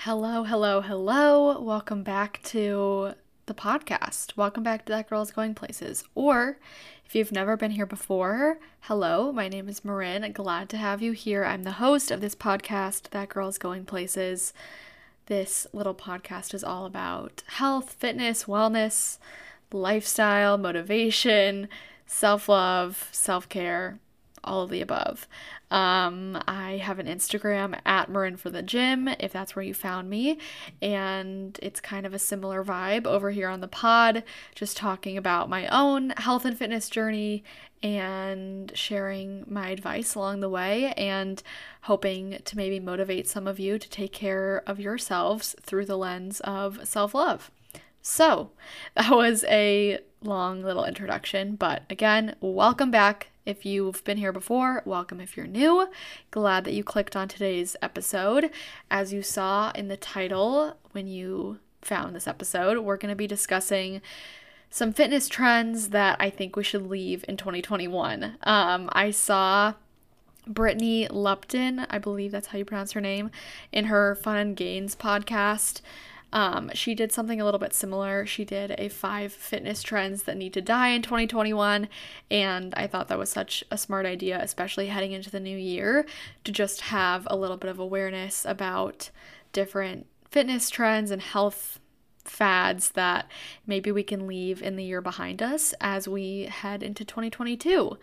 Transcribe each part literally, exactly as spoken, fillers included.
Hello, hello, hello. Welcome back to the podcast. Welcome back to That Girl's Going Places. Or if you've never been here before, hello, my name is Marin. Glad to have you here. I'm the host of this podcast, That Girl's Going Places. This little podcast is all about health, fitness, wellness, lifestyle, motivation, self-love, self-care, all of the above. Um, I have an Instagram at Marin for the Gym, if that's where you found me, and it's kind of a similar vibe over here on the pod, just talking about my own health and fitness journey and sharing my advice along the way and hoping to maybe motivate some of you to take care of yourselves through the lens of self-love. So, that was a long little introduction, but again, welcome back. If you've been here before, welcome if you're new. Glad that you clicked on today's episode. As you saw in the title when you found this episode, we're going to be discussing some fitness trends that I think we should leave in twenty twenty-one. Um, I saw Brittany Lupton, I believe that's how you pronounce her name, in her Fun and Gains podcast. Um, she did something a little bit similar. She did a five fitness trends that need to die in twenty twenty-one, and I thought that was such a smart idea, especially heading into the new year, to just have a little bit of awareness about different fitness trends and health fads that maybe we can leave in the year behind us as we head into twenty twenty-two.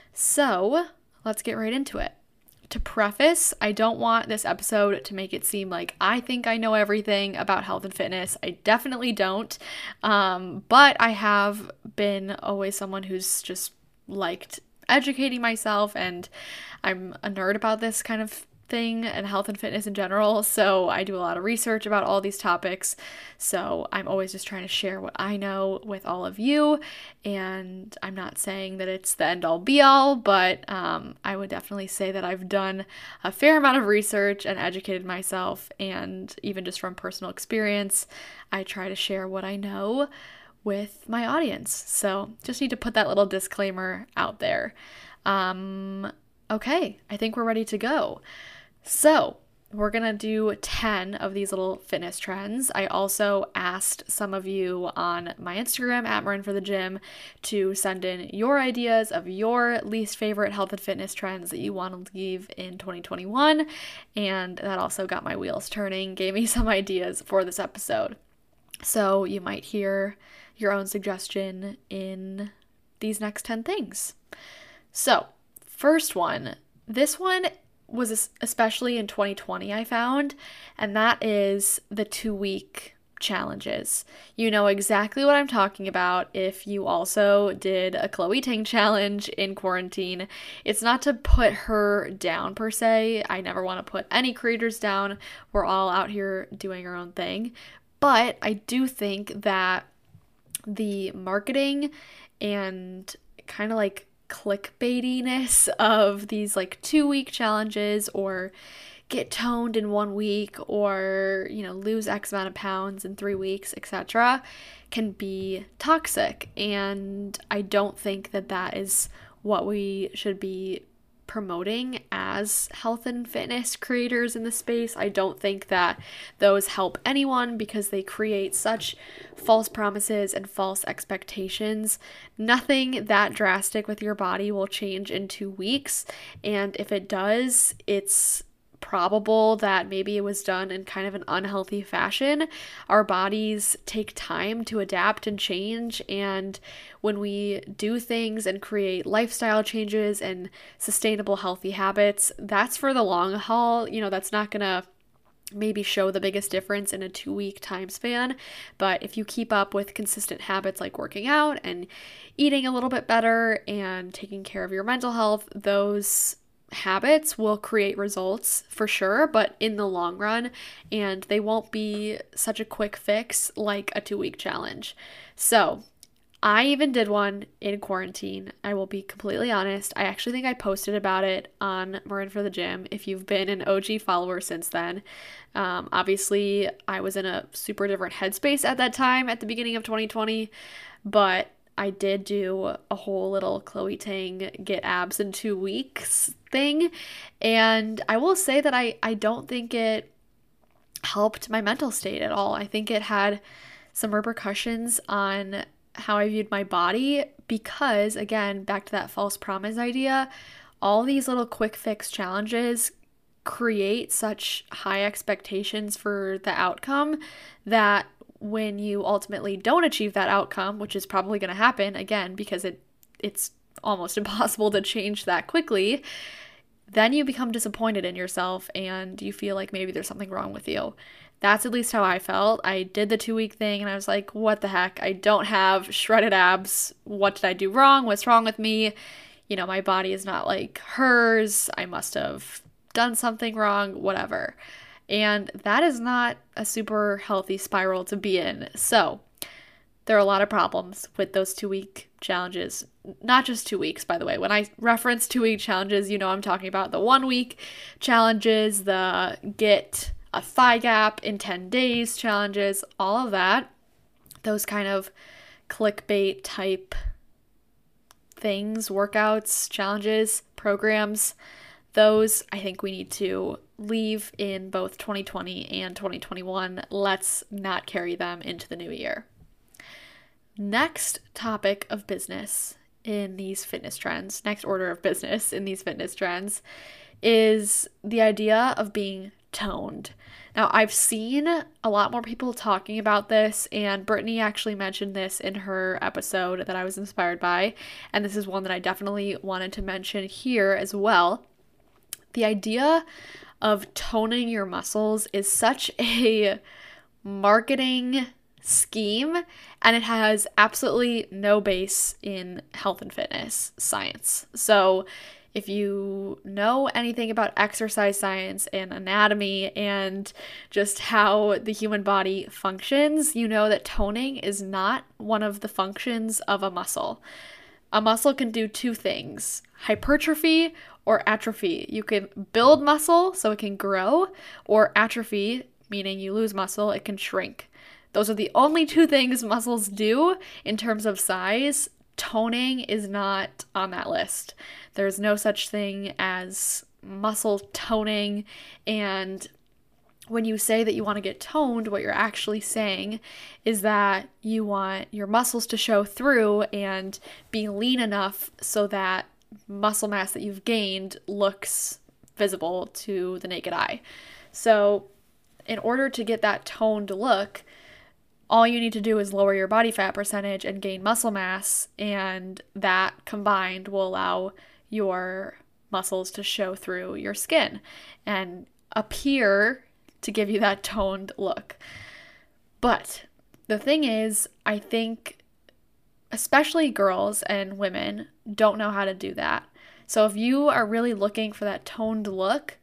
So, let's get right into it. To preface, I don't want this episode to make it seem like I think I know everything about health and fitness. I definitely don't. Um, but I have been always someone who's just liked educating myself, and I'm a nerd about this kind of thing and health and fitness in general. So I do a lot of research about all these topics. So I'm always just trying to share what I know with all of you. And I'm not saying that it's the end all be all, but um, I would definitely say that I've done a fair amount of research and educated myself. And even just from personal experience, I try to share what I know with my audience. So just need to put that little disclaimer out there. Um, okay, I think we're ready to go. So, we're going to do ten of these little fitness trends. I also asked some of you on my Instagram, at Marin for the Gym, to send in your ideas of your least favorite health and fitness trends that you want to leave in twenty twenty-one. And that also got my wheels turning, gave me some ideas for this episode. So, you might hear your own suggestion in these next ten things. So, first one, this one was especially in twenty twenty, I found, and that is the two-week challenges. You know exactly what I'm talking about if you also did a Chloe Ting challenge in quarantine. It's not to put her down per se. I never want to put any creators down. We're all out here doing our own thing. But I do think that the marketing and kind of like clickbaitiness of these like two week challenges, or get toned in one week, or, you know, lose X amount of pounds in three weeks, et cetera, can be toxic. And I don't think that that is what we should be promoting as health and fitness creators in the space. I don't think that those help anyone because they create such false promises and false expectations. Nothing that drastic with your body will change in two weeks. And if it does, it's probable that maybe it was done in kind of an unhealthy fashion. Our bodies take time to adapt and change, and when we do things and create lifestyle changes and sustainable healthy habits, that's for the long haul. You know, that's not gonna maybe show the biggest difference in a two-week time span, but if you keep up with consistent habits like working out and eating a little bit better and taking care of your mental health, those habits will create results for sure, but in the long run, and they won't be such a quick fix like a two-week challenge. So I even did one in quarantine. I will be completely honest. I actually think I posted about it on Marin for the Gym if you've been an O G follower since then. Um, obviously, I was in a super different headspace at that time at the beginning of twenty twenty, but I did do a whole little Chloe Ting get abs in two weeks thing. And I will say that I, I don't think it helped my mental state at all. I think it had some repercussions on how I viewed my body because, again, back to that false promise idea, all these little quick fix challenges create such high expectations for the outcome that when you ultimately don't achieve that outcome, which is probably going to happen, again, because it it's almost impossible to change that quickly, then you become disappointed in yourself and you feel like maybe there's something wrong with you. That's at least how I felt. I did the two-week thing and I was like, what the heck? I don't have shredded abs. What did I do wrong? What's wrong with me? You know, my body is not like hers. I must have done something wrong, whatever. And that is not a super healthy spiral to be in. So there are a lot of problems with those two-week challenges. Not just two weeks, by the way. When I reference two-week challenges, you know I'm talking about the one-week challenges, the get a thigh gap in ten days challenges, all of that. Those kind of clickbait type things, workouts, challenges, programs, those I think we need to leave in both twenty twenty and twenty twenty-one. Let's not carry them into the new year. Next topic of business in these fitness trends, next order of business in these fitness trends, is the idea of being toned. Now, I've seen a lot more people talking about this, and Brittany actually mentioned this in her episode that I was inspired by, and this is one that I definitely wanted to mention here as well. The idea of toning your muscles is such a marketing scheme, and it has absolutely no base in health and fitness science. So if you know anything about exercise science and anatomy and just how the human body functions, you know that toning is not one of the functions of a muscle. A muscle can do two things: hypertrophy or atrophy. You can build muscle so it can grow, or atrophy, meaning you lose muscle, it can shrink. Those are the only two things muscles do in terms of size. Toning is not on that list. There's no such thing as muscle toning, and when you say that you want to get toned, what you're actually saying is that you want your muscles to show through and be lean enough so that muscle mass that you've gained looks visible to the naked eye. So in order to get that toned look, all you need to do is lower your body fat percentage and gain muscle mass, and that combined will allow your muscles to show through your skin and appear to give you that toned look. But the thing is, I think especially girls and women don't know how to do that. So if you are really looking for that toned look,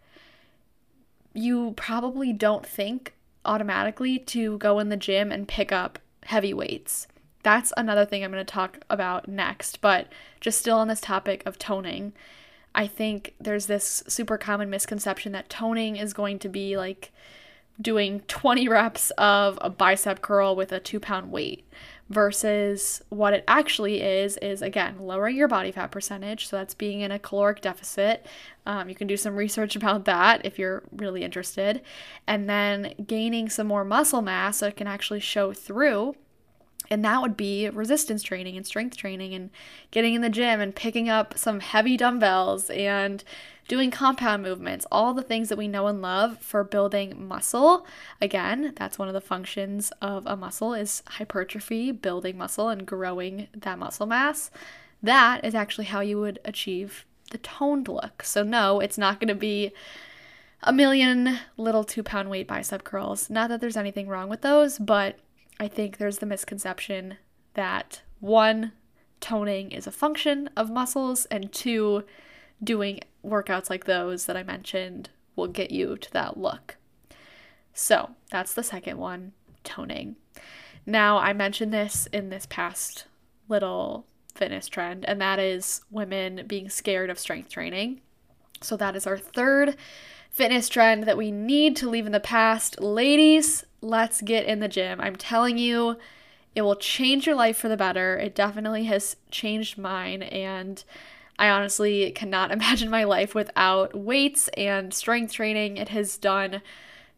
you probably don't think automatically to go in the gym and pick up heavy weights. That's another thing I'm going to talk about next, but just still on this topic of toning, I think there's this super common misconception that toning is going to be like doing twenty reps of a bicep curl with a two pound weight, versus what it actually is, is again, lowering your body fat percentage. So that's being in a caloric deficit. Um, you can do some research about that if you're really interested. And then gaining some more muscle mass so it can actually show through. And that would be resistance training and strength training and getting in the gym and picking up some heavy dumbbells and doing compound movements, all the things that we know and love for building muscle. Again, that's one of the functions of a muscle is hypertrophy, building muscle and growing that muscle mass. That is actually how you would achieve the toned look. So no, it's not going to be a million little two pound weight bicep curls. Not that there's anything wrong with those, but I think there's the misconception that one, toning is a function of muscles, and two, doing workouts like those that I mentioned will get you to that look. So that's the second one, toning. Now, I mentioned this in this past little fitness trend, and that is women being scared of strength training. So that is our third fitness trend that we need to leave in the past. Ladies, let's get in the gym. I'm telling you, it will change your life for the better. It definitely has changed mine, and I honestly cannot imagine my life without weights and strength training. It has done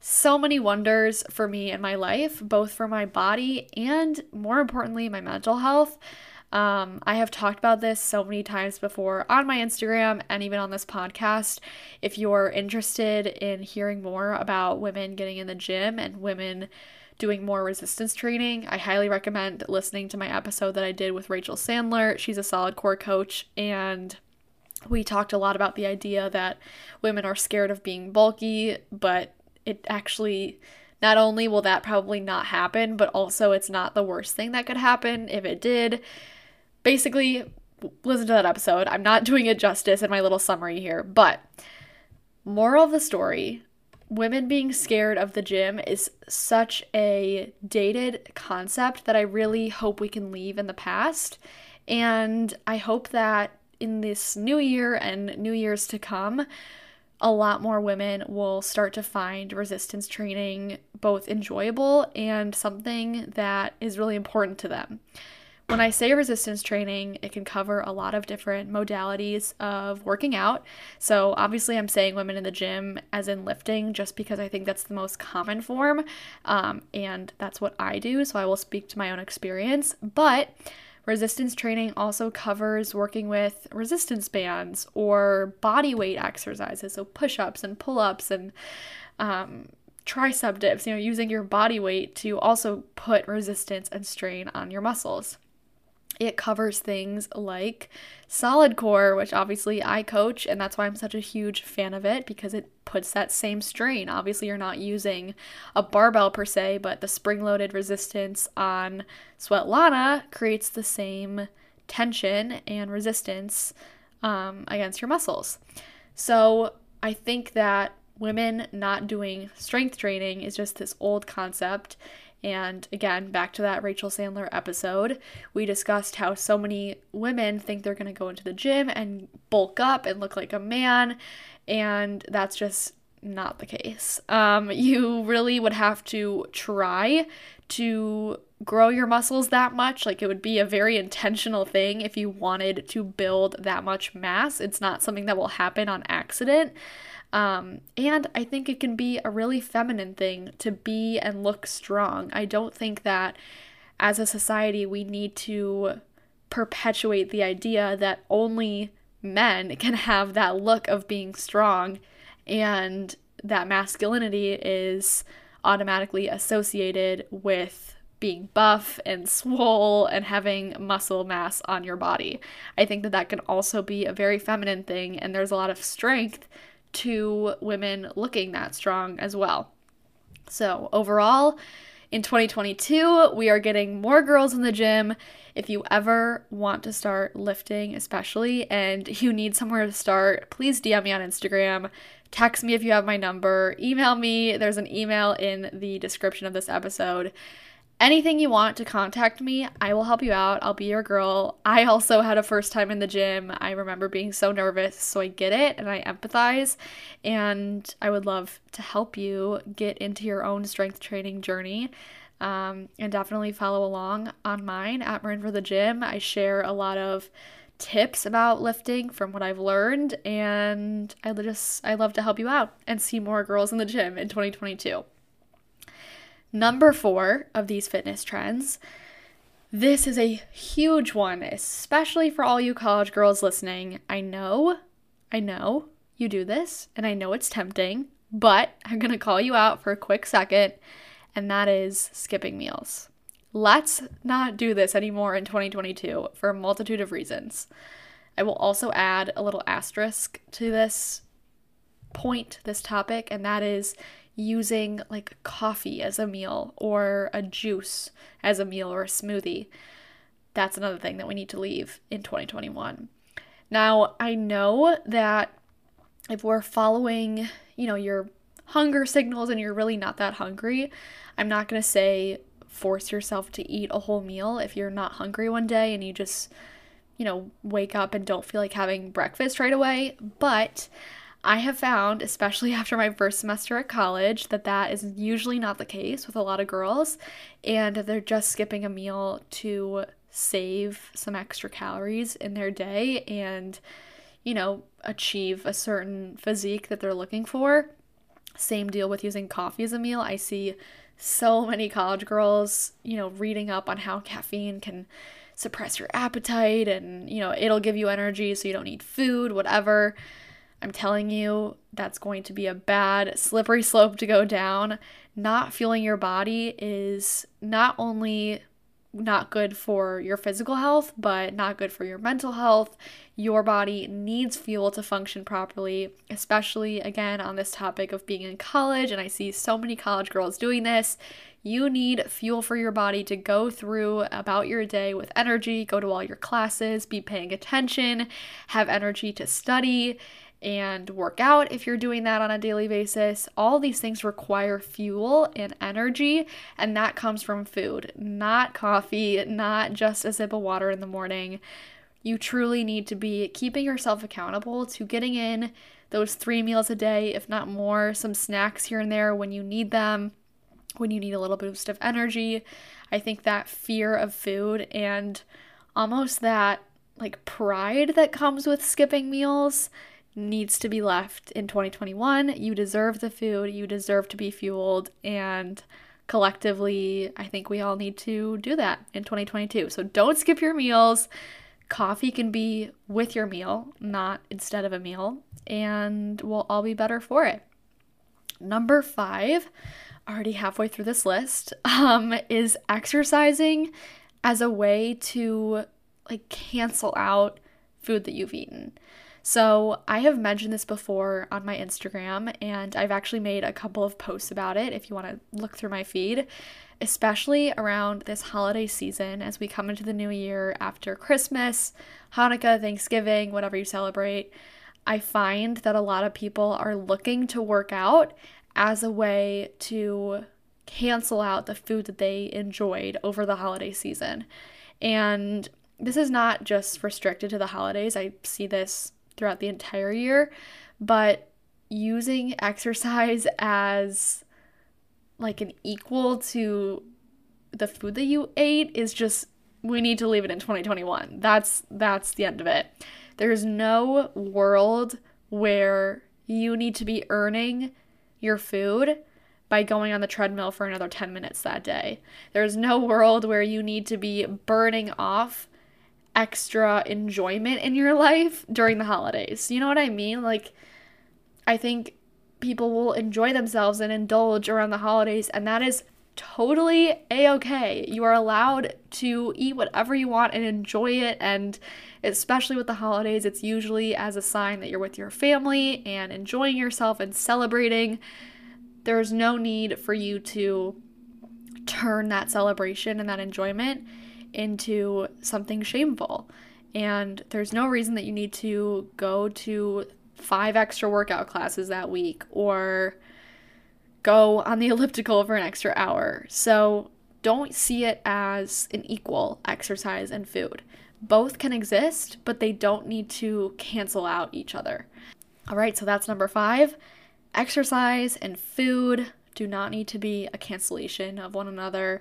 so many wonders for me in my life, both for my body and, more importantly, my mental health. Um, I have talked about this so many times before on my Instagram and even on this podcast. If you're interested in hearing more about women getting in the gym and women doing more resistance training, I highly recommend listening to my episode that I did with Rachel Sandler. She's a solid core coach, and we talked a lot about the idea that women are scared of being bulky, but it actually, not only will that probably not happen, but also it's not the worst thing that could happen if it did. Basically, listen to that episode. I'm not doing it justice in my little summary here, but moral of the story, women being scared of the gym is such a dated concept that I really hope we can leave in the past. And I hope that in this new year and new years to come, a lot more women will start to find resistance training both enjoyable and something that is really important to them. When I say resistance training, it can cover a lot of different modalities of working out. So obviously I'm saying women in the gym as in lifting just because I think that's the most common form, um, and that's what I do, so I will speak to my own experience. But resistance training also covers working with resistance bands or body weight exercises, so push-ups and pull-ups and um, tricep dips, you know, using your body weight to also put resistance and strain on your muscles. It covers things like solid core, which obviously I coach, and that's why I'm such a huge fan of it, because it puts that same strain. Obviously, you're not using a barbell per se, but the spring-loaded resistance on Sweatlana creates the same tension and resistance um, against your muscles. So I think that women not doing strength training is just this old concept. And again, back to that Rachel Sandler episode, we discussed how so many women think they're going to go into the gym and bulk up and look like a man, and that's just not the case. Um, you really would have to try to grow your muscles that much. Like, it would be a very intentional thing if you wanted to build that much mass. It's not something that will happen on accident. Um, and I think it can be a really feminine thing to be and look strong. I don't think that as a society we need to perpetuate the idea that only men can have that look of being strong and that masculinity is automatically associated with being buff and swole and having muscle mass on your body. I think that that can also be a very feminine thing, and there's a lot of strength to women looking that strong as well. So overall, in twenty twenty-two, we are getting more girls in the gym. If you ever want to start lifting, especially, and you need somewhere to start, please D M me on Instagram. Text me if you have my number. Email me. There's an email in the description of this episode. Anything you want to contact me, I will help you out. I'll be your girl. I also had a first time in the gym. I remember being so nervous, so I get it and I empathize, and I would love to help you get into your own strength training journey. Um, and definitely follow along on mine at Marin for the Gym. I share a lot of tips about lifting from what I've learned, and I just I love to help you out and see more girls in the gym in twenty twenty-two. Number four of these fitness trends. This is a huge one, especially for all you college girls listening. I know, I know you do this, and I know it's tempting, but I'm going to call you out for a quick second, and that is skipping meals. Let's not do this anymore in twenty twenty-two for a multitude of reasons. I will also add a little asterisk to this point, this topic, and that is using like coffee as a meal or a juice as a meal or a smoothie. That's another thing that we need to leave in twenty twenty-one. Now, I know that if we're following, you know, your hunger signals and you're really not that hungry, I'm not going to say force yourself to eat a whole meal if you're not hungry one day and you just, you know, wake up and don't feel like having breakfast right away. But I have found, especially after my first semester at college, that that is usually not the case with a lot of girls, and they're just skipping a meal to save some extra calories in their day and, you know, achieve a certain physique that they're looking for. Same deal with using coffee as a meal. I see so many college girls, you know, reading up on how caffeine can suppress your appetite and, you know, it'll give you energy so you don't need food, whatever. I'm telling you, that's going to be a bad, slippery slope to go down. Not fueling your body is not only not good for your physical health, but not good for your mental health. Your body needs fuel to function properly, especially again on this topic of being in college. And I see so many college girls doing this. You need fuel for your body to go through about your day with energy, go to all your classes, be paying attention, have energy to study and work out if you're doing that on a daily basis. All these things require fuel and energy, and that comes from food, not coffee, not just a sip of water in the morning. You truly need to be keeping yourself accountable to getting in those three meals a day, if not more, some snacks here and there when you need them, when you need a little boost of energy. I think that fear of food and almost that like pride that comes with skipping meals needs to be left in twenty twenty-one. You deserve the food, you deserve to be fueled, and collectively, I think we all need to do that in twenty twenty-two. So don't skip your meals. Coffee can be with your meal, not instead of a meal, and we'll all be better for it. Number five, already halfway through this list, um, is exercising as a way to like cancel out food that you've eaten. So I have mentioned this before on my Instagram, and I've actually made a couple of posts about it if you want to look through my feed, especially around this holiday season as we come into the new year after Christmas, Hanukkah, Thanksgiving, whatever you celebrate. I find that a lot of people are looking to work out as a way to cancel out the food that they enjoyed over the holiday season. And this is not just restricted to the holidays. I see this throughout the entire year, but using exercise as like an equal to the food that you ate is just, we need to leave it in twenty twenty-one. That's that's the end of it. There's no world where you need to be earning your food by going on the treadmill for another ten minutes that day. There's no world where you need to be burning off extra enjoyment in your life during the holidays. You know what I mean? Like, I think people will enjoy themselves and indulge around the holidays, and that is totally a-okay. You are allowed to eat whatever you want and enjoy it, and especially with the holidays, it's usually as a sign that you're with your family and enjoying yourself and celebrating. There's no need for you to turn that celebration and that enjoyment into something shameful. And there's no reason that you need to go to five extra workout classes that week or go on the elliptical for an extra hour. So don't see it as an equal, exercise and food. Both can exist, but they don't need to cancel out each other. All right, so that's number five. Exercise and food do not need to be a cancellation of one another.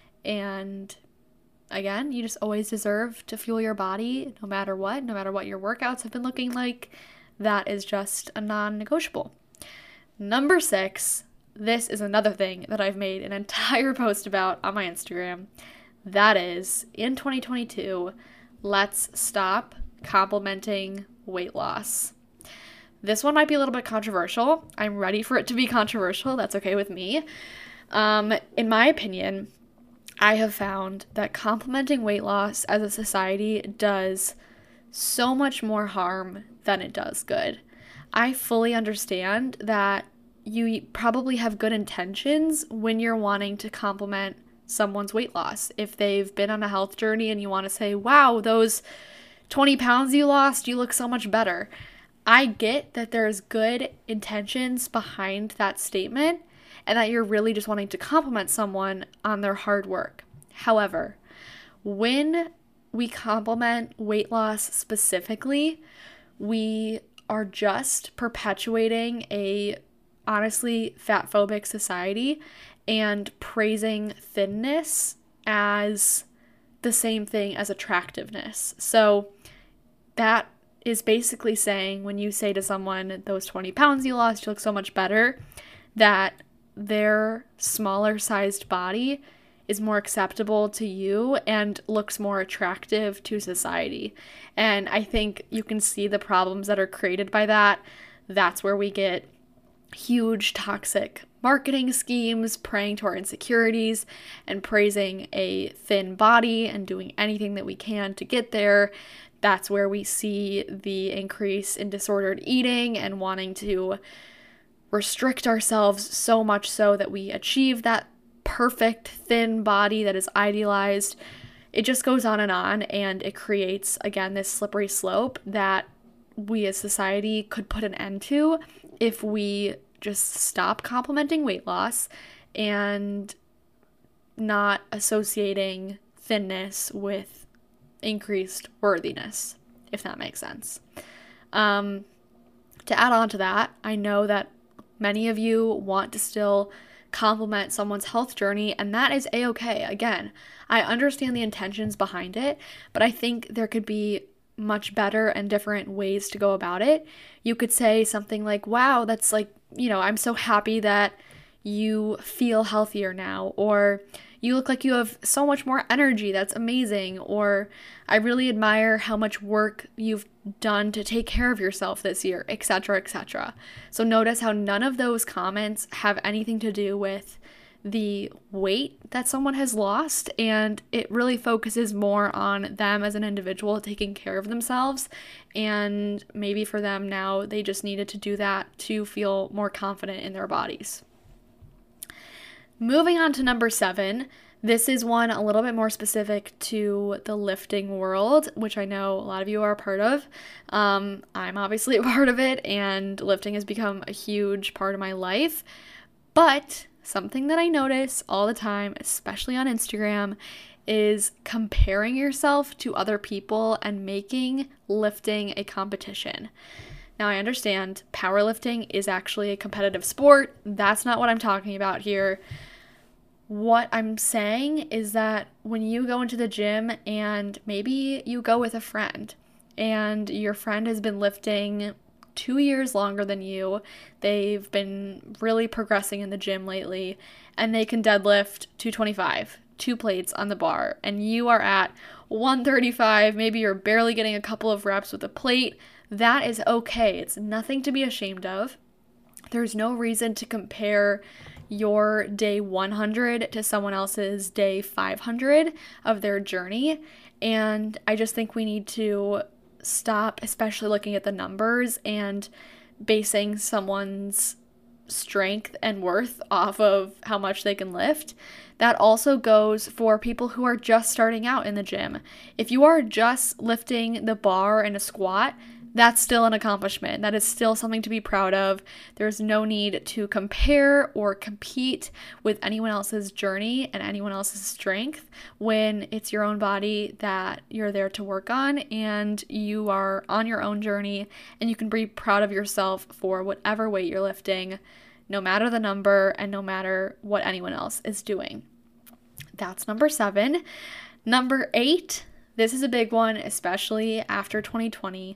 And again, you just always deserve to fuel your body no matter what, no matter what your workouts have been looking like. That is just a non-negotiable. Number six, this is another thing that I've made an entire post about on my Instagram. That is, in twenty twenty-two, let's stop complimenting weight loss. This one might be a little bit controversial. I'm ready for it to be controversial. That's okay with me. Um, in my opinion, I have found that complimenting weight loss as a society does so much more harm than it does good. I fully understand that you probably have good intentions when you're wanting to compliment someone's weight loss. If they've been on a health journey and you want to say, wow, those twenty pounds you lost, you look so much better. I get that there's good intentions behind that statement and that you're really just wanting to compliment someone on their hard work. However, when we compliment weight loss specifically, we are just perpetuating a honestly fat-phobic society and praising thinness as the same thing as attractiveness. So that is basically saying when you say to someone, those twenty pounds you lost, you look so much better, that their smaller sized body is more acceptable to you and looks more attractive to society. And I think you can see the problems that are created by that. That's where we get huge toxic marketing schemes preying to our insecurities and praising a thin body and doing anything that we can to get there. That's where we see the increase in disordered eating and wanting to restrict ourselves so much so that we achieve that perfect thin body that is idealized. It just goes on and on, and it creates, again, this slippery slope that we as society could put an end to if we just stop complimenting weight loss and not associating thinness with increased worthiness, if that makes sense. Um, to add on to that, I know that many of you want to still compliment someone's health journey, and that is a-okay. Again, I understand the intentions behind it, but I think there could be much better and different ways to go about it. You could say something like, wow, that's like, you know, I'm so happy that you feel healthier now, or you look like you have so much more energy, that's amazing, or I really admire how much work you've done to take care of yourself this year, et cetera, et cetera. So notice how none of those comments have anything to do with the weight that someone has lost, and it really focuses more on them as an individual taking care of themselves, and maybe for them now they just needed to do that to feel more confident in their bodies. Moving on to number seven, this is one a little bit more specific to the lifting world, which I know a lot of you are a part of. Um, I'm obviously a part of it, and lifting has become a huge part of my life, but something that I notice all the time, especially on Instagram, is comparing yourself to other people and making lifting a competition. Now, I understand powerlifting is actually a competitive sport. That's not what I'm talking about here. What I'm saying is that when you go into the gym and maybe you go with a friend and your friend has been lifting two years longer than you, they've been really progressing in the gym lately, and they can deadlift two twenty-five, two plates on the bar, and you are at one thirty-five, maybe you're barely getting a couple of reps with a plate. That is okay. It's nothing to be ashamed of. There's no reason to compare your day one hundred to someone else's day five hundred of their journey, and I just think we need to stop, especially looking at the numbers and basing someone's strength and worth off of how much they can lift. That also goes for people who are just starting out in the gym. If you are just lifting the bar and a squat, that's still an accomplishment. That is still something to be proud of. There's no need to compare or compete with anyone else's journey and anyone else's strength when it's your own body that you're there to work on, and you are on your own journey, and you can be proud of yourself for whatever weight you're lifting, no matter the number and no matter what anyone else is doing. That's number seven. Number eight, this is a big one, especially after twenty twenty.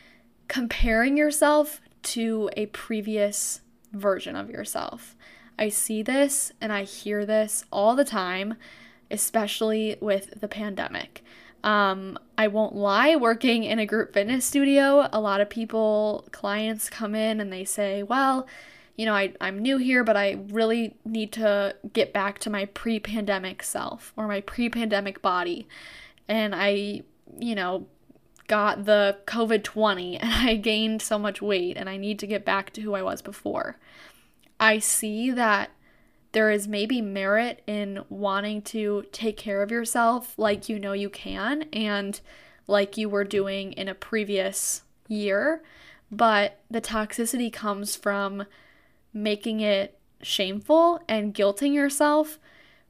Comparing yourself to a previous version of yourself. I see this and I hear this all the time, especially with the pandemic. Um, I won't lie, working in a group fitness studio, a lot of people, clients come in and they say, well, you know, I, I'm new here, but I really need to get back to my pre-pandemic self or my pre-pandemic body. And I, you know, got the covid twenty and I gained so much weight and I need to get back to who I was before. I see that there is maybe merit in wanting to take care of yourself like you know you can and like you were doing in a previous year, but the toxicity comes from making it shameful and guilting yourself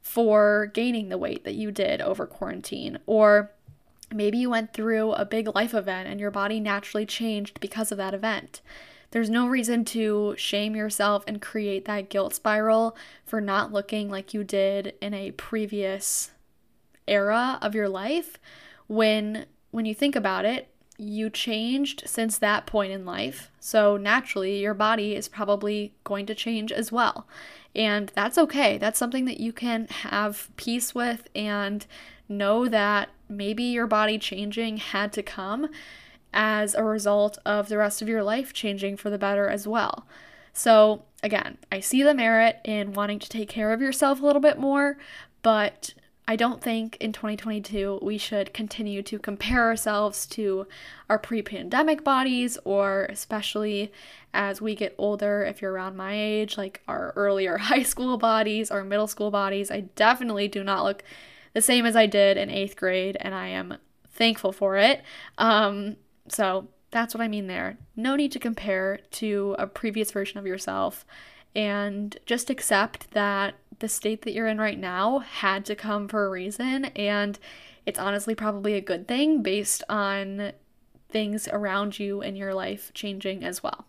for gaining the weight that you did over quarantine, or maybe you went through a big life event and your body naturally changed because of that event. There's no reason to shame yourself and create that guilt spiral for not looking like you did in a previous era of your life when when you think about it, you changed since that point in life. So naturally, your body is probably going to change as well. And that's okay. That's something that you can have peace with and know that maybe your body changing had to come as a result of the rest of your life changing for the better as well. So again, I see the merit in wanting to take care of yourself a little bit more, but I don't think in twenty twenty-two we should continue to compare ourselves to our pre-pandemic bodies, or especially as we get older, if you're around my age, like our earlier high school bodies, our middle school bodies. I definitely do not look the same as I did in eighth grade, and I am thankful for it. Um, so that's what I mean there. No need to compare to a previous version of yourself, and just accept that the state that you're in right now had to come for a reason, and it's honestly probably a good thing based on things around you in your life changing as well.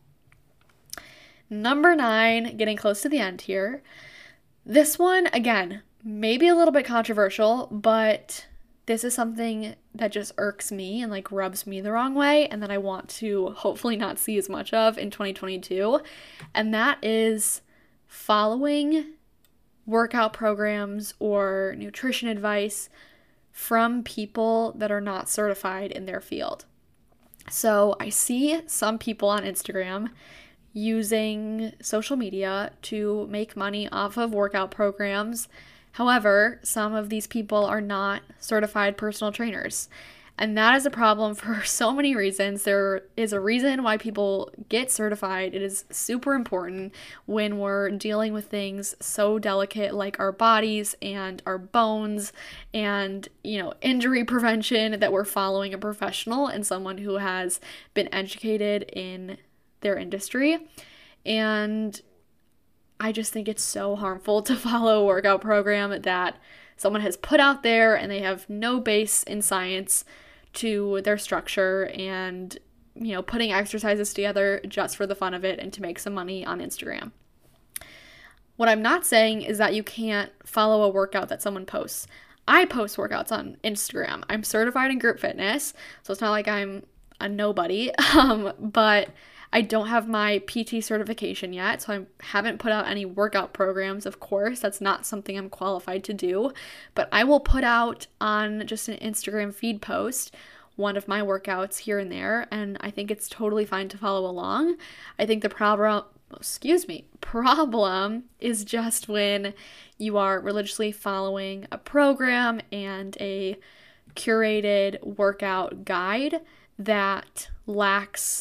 Number nine, getting close to the end here. This one, again, maybe a little bit controversial, but this is something that just irks me and like rubs me the wrong way, and that I want to hopefully not see as much of in twenty twenty-two, and that is following workout programs or nutrition advice from people that are not certified in their field. So I see some people on Instagram using social media to make money off of workout programs. However, some of these people are not certified personal trainers. And that is a problem for so many reasons. There is a reason why people get certified. It is super important when we're dealing with things so delicate like our bodies and our bones and, you know, injury prevention, that we're following a professional and someone who has been educated in their industry. And I just think it's so harmful to follow a workout program that someone has put out there and they have no base in science to their structure, and, you know, putting exercises together just for the fun of it and to make some money on Instagram. What I'm not saying is that you can't follow a workout that someone posts. I post workouts on Instagram. I'm certified in group fitness, so it's not like I'm a nobody, um, but I don't have my P T certification yet, so I haven't put out any workout programs, of course. That's not something I'm qualified to do, but I will put out on just an Instagram feed post one of my workouts here and there, and I think it's totally fine to follow along. I think the problem, excuse me, problem is just when you are religiously following a program and a curated workout guide that lacks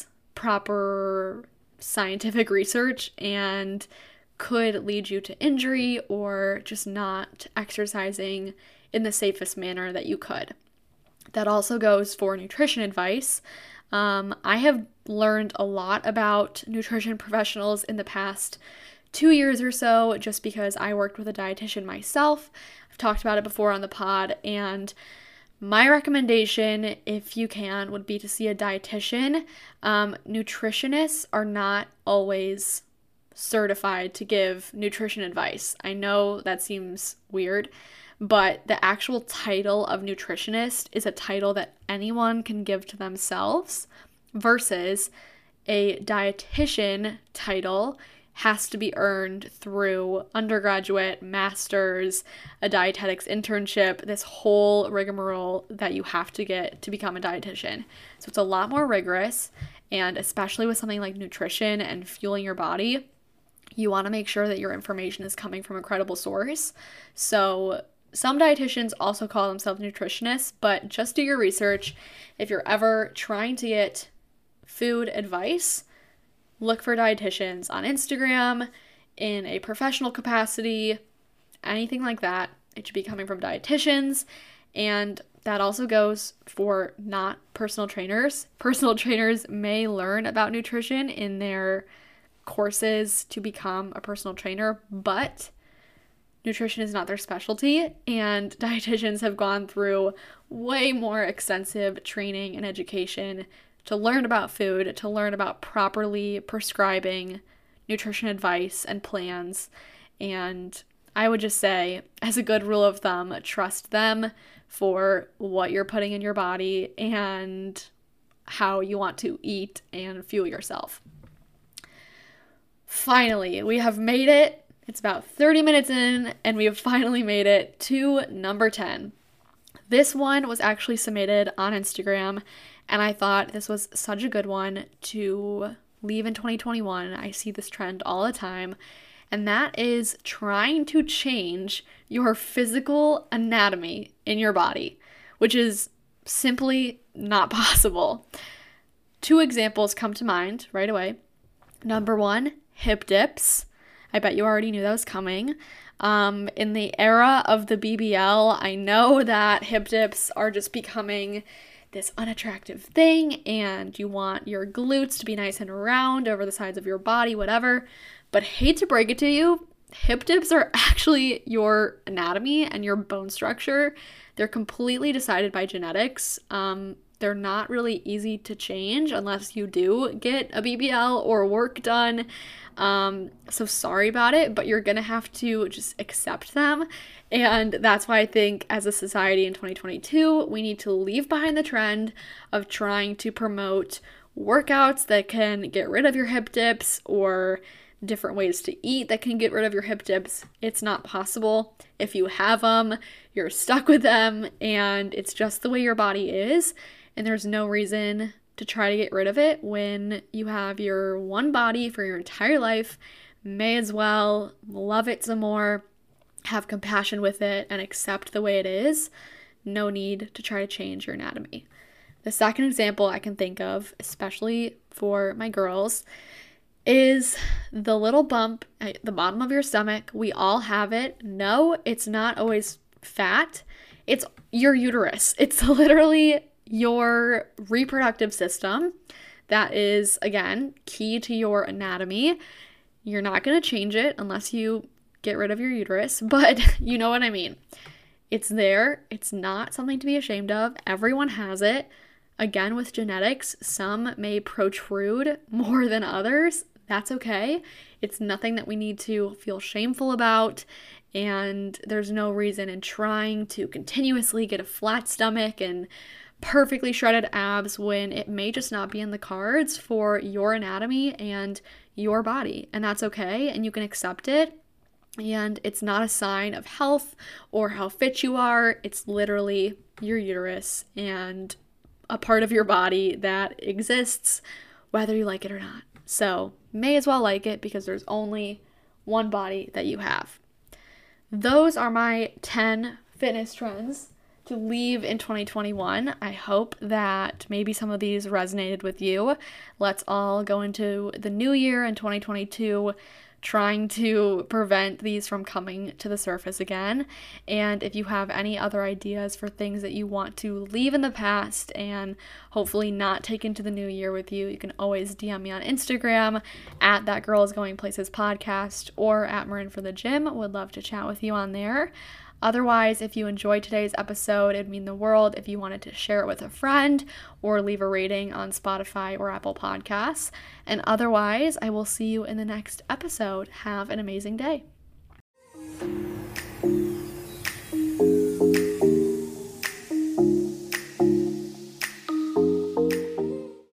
proper scientific research and could lead you to injury or just not exercising in the safest manner that you could. That also goes for nutrition advice. Um, I have learned a lot about nutrition professionals in the past two years or so just because I worked with a dietitian myself. I've talked about it before on the pod, and my recommendation, if you can, would be to see a dietitian. Um, nutritionists are not always certified to give nutrition advice. I know that seems weird, but the actual title of nutritionist is a title that anyone can give to themselves, versus a dietitian title has to be earned through undergraduate, master's, a dietetics internship, this whole rigmarole that you have to get to become a dietitian. So it's a lot more rigorous, and especially with something like nutrition and fueling your body, you want to make sure that your information is coming from a credible source. So some dietitians also call themselves nutritionists, but just do your research. If you're ever trying to get food advice, look for dietitians on Instagram, in a professional capacity, anything like that. It should be coming from dietitians, and that also goes for not personal trainers. Personal trainers may learn about nutrition in their courses to become a personal trainer, but nutrition is not their specialty, and dietitians have gone through way more extensive training and education to learn about food, to learn about properly prescribing nutrition advice and plans. And I would just say, as a good rule of thumb, trust them for what you're putting in your body. And how you want to eat and fuel yourself. Finally, we have made it. It's about thirty minutes in, and we have finally made it to number ten. This one was actually submitted on Instagram, and I thought this was such a good one to leave in twenty twenty-one. I see this trend all the time, and that is trying to change your physical anatomy in your body, which is simply not possible. Two examples come to mind right away. Number one, hip dips. I bet you already knew that was coming. Um, in the era of the B B L, I know that hip dips are just becoming this unattractive thing, and you want your glutes to be nice and round over the sides of your body, whatever. But hate to break it to you, hip dips are actually your anatomy and your bone structure. They're completely decided by genetics. Um, they're not really easy to change unless you do get a B B L or work done. Um, so sorry about it, but you're gonna have to just accept them. And that's why I think as a society in twenty twenty-two, we need to leave behind the trend of trying to promote workouts that can get rid of your hip dips or different ways to eat that can get rid of your hip dips. It's not possible. If you have them, you're stuck with them, and it's just the way your body is, and there's no reason to try to get rid of it when you have your one body for your entire life. May as well love it some more, have compassion with it, and accept the way it is. No need to try to change your anatomy. The second example I can think of, especially for my girls, is the little bump at the bottom of your stomach. We all have it. No, it's not always fat. It's your uterus. It's literally your reproductive system that is, again, key to your anatomy. You're not going to change it unless you get rid of your uterus, but you know what I mean. It's there. It's not something to be ashamed of. Everyone has it. Again, with genetics, some may protrude more than others. That's okay. It's nothing that we need to feel shameful about, and there's no reason in trying to continuously get a flat stomach and perfectly shredded abs when it may just not be in the cards for your anatomy and your body. And that's okay, and you can accept it. And it's not a sign of health or how fit you are. It's literally your uterus and a part of your body that exists whether you like it or not. So may as well like it because there's only one body that you have. Those are my ten fitness trends to leave in twenty twenty-one. I hope that maybe some of these resonated with you. Let's all go into the new year in twenty twenty-two trying to prevent these from coming to the surface again. And if you have any other ideas for things that you want to leave in the past and hopefully not take into the new year with you, you can always D M me on Instagram at That Girl Is Going Places podcast or at Marin for the Gym. Would love to chat with you on there. Otherwise, if you enjoyed today's episode, it'd mean the world if you wanted to share it with a friend or leave a rating on Spotify or Apple Podcasts. And otherwise, I will see you in the next episode. Have an amazing day.